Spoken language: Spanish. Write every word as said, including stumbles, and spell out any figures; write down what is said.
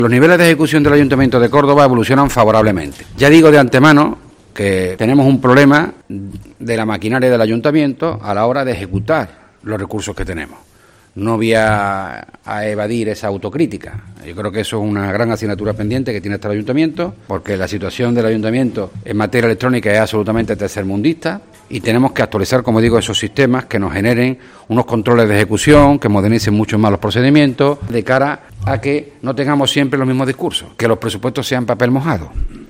Los niveles de ejecución del Ayuntamiento de Córdoba evolucionan favorablemente. Ya digo de antemano que tenemos un problema de la maquinaria del Ayuntamiento a la hora de ejecutar los recursos que tenemos. No voy a, a evadir esa autocrítica. Yo creo que eso es una gran asignatura pendiente que tiene este Ayuntamiento, porque la situación del Ayuntamiento en materia electrónica es absolutamente tercermundista y tenemos que actualizar, como digo, esos sistemas que nos generen unos controles de ejecución, que modernicen mucho más los procedimientos, de cara a que no tengamos siempre los mismos discursos, que los presupuestos sean papel mojado.